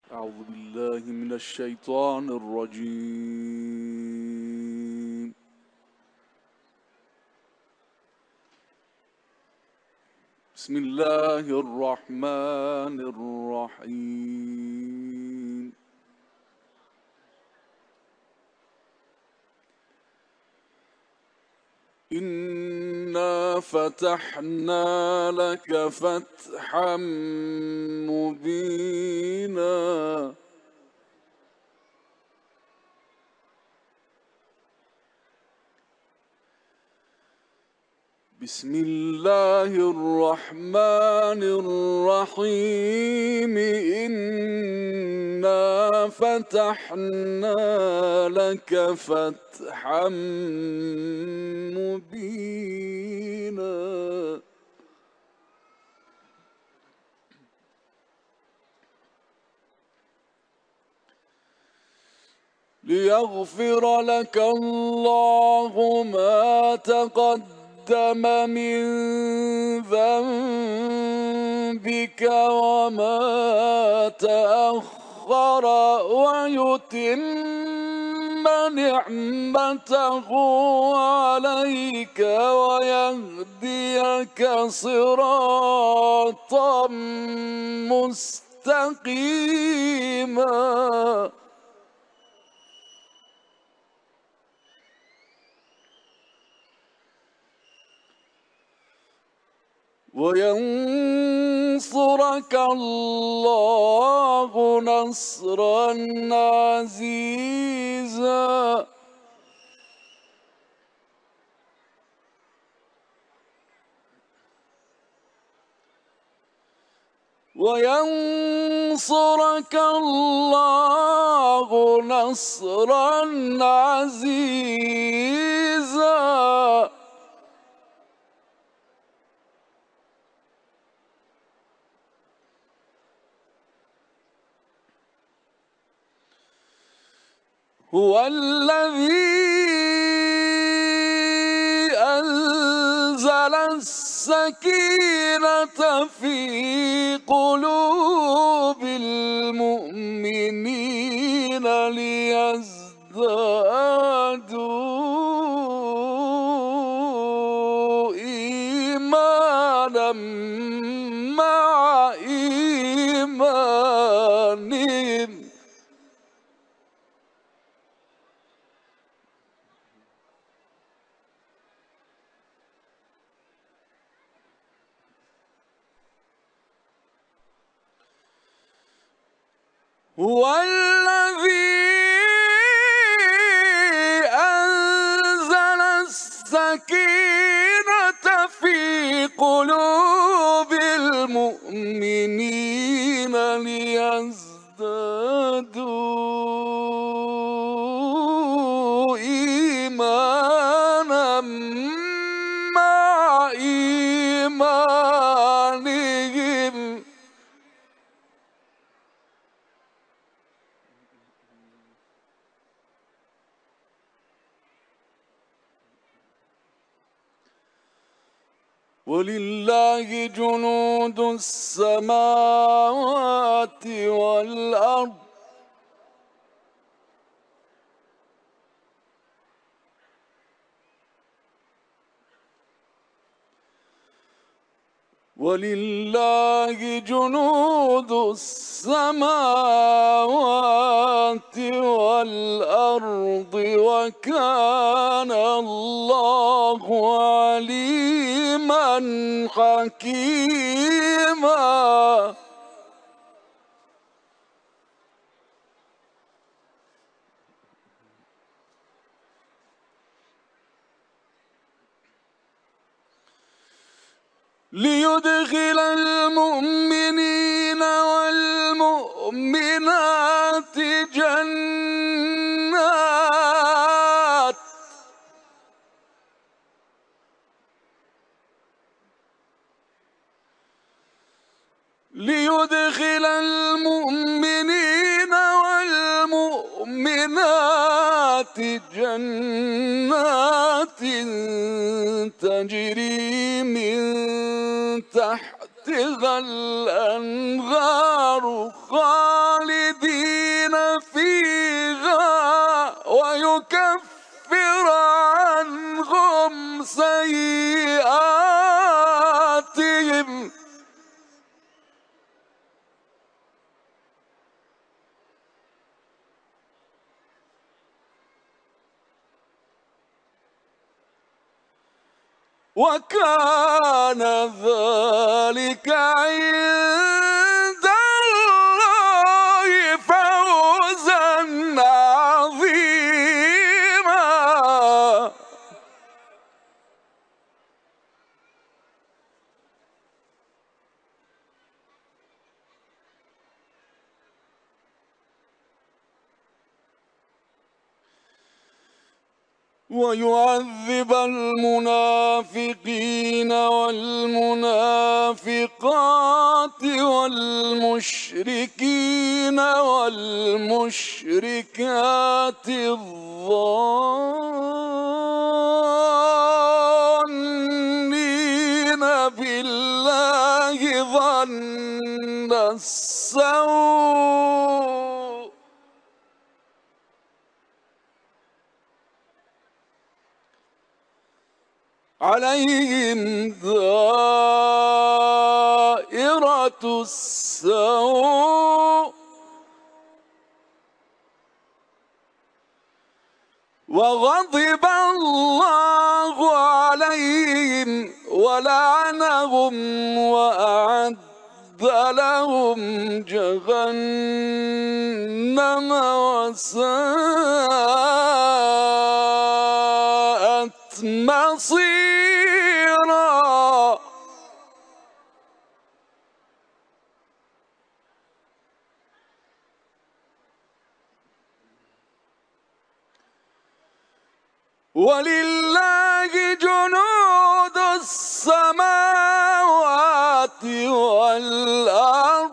أعوذ بالله من الشيطان الرجيم. بسم الله الرحمن الرحيم. إنا فتحنا لك فتحا مبينا بسم الله الرحمن الرحيم. إنا فتحنا لك فتحا مبينا ليغفر لك الله ما تقدم من ذنبك وما تأخر ويتم نعمته عليك ويهديك صراطا مستقيما وينصرك الله نصرا عزيزا وينصرك الله نصرا عزيزا هو الذي أنزل السكينة في قلوب المؤمنين ليزدادوا إيمانا مع إيمانهم هو الذي أنزل السكينة في قلوب المؤمنين ليزدادوا إيمانا مع إيمانهم ولله جنود السماوات والأرض ولله جنود السماوات والأرض وكان الله عليما حكيما ليدخل المؤمنين والمؤمنات جنات ليدخل المؤمنين والمؤمنات جنات تجري من تحتها الأنهار خالدين فيها ويكفر عنهم سيئاتهم وكان ذلك عند الله فوزا عظيما. ويعذب المنافقين والمنافقات والمشركين والمشركات الظانين بالله ظن السوء عليهم دائرة السوء وغضب الله عليهم ولعنهم وأعد لهم جهنم وساءت مصيرا. ولله جنود السماوات والأرض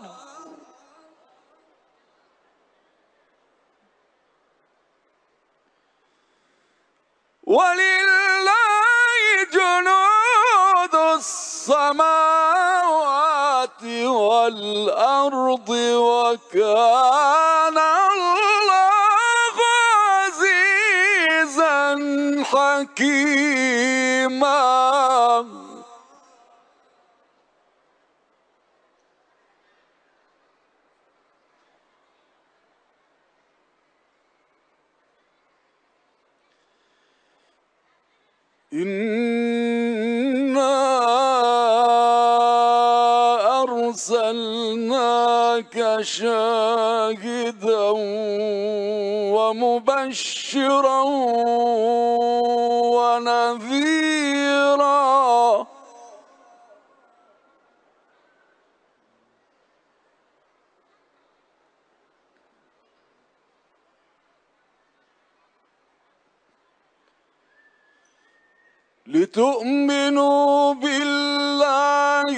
ولله جنود السماوات والأرض وكان الله عزيزا حكيما. إنا أرسلناك شاهدا ومبشرا ونذيرا لتؤمنوا بالله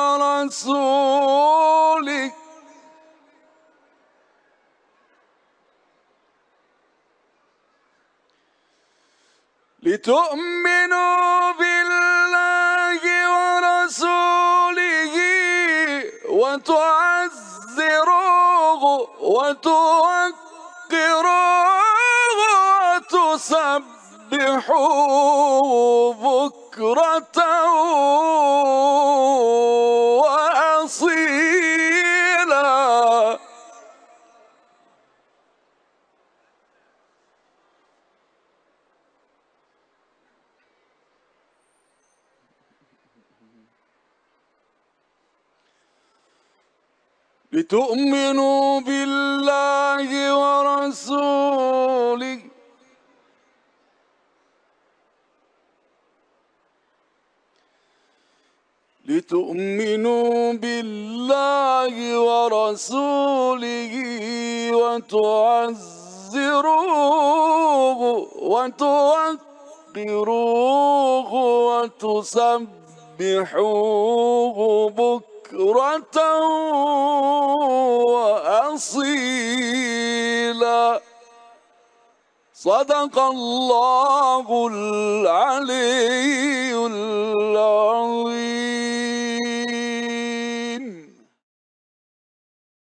ورسوله وتعزروه وتوقروه وتسبحوه بكرة وأصيلا. لتؤمنوا بالله ورسوله وتعزروه وتوقروه وتسبحوه بكرة وأصيلا. صدق الله العلي العظيم.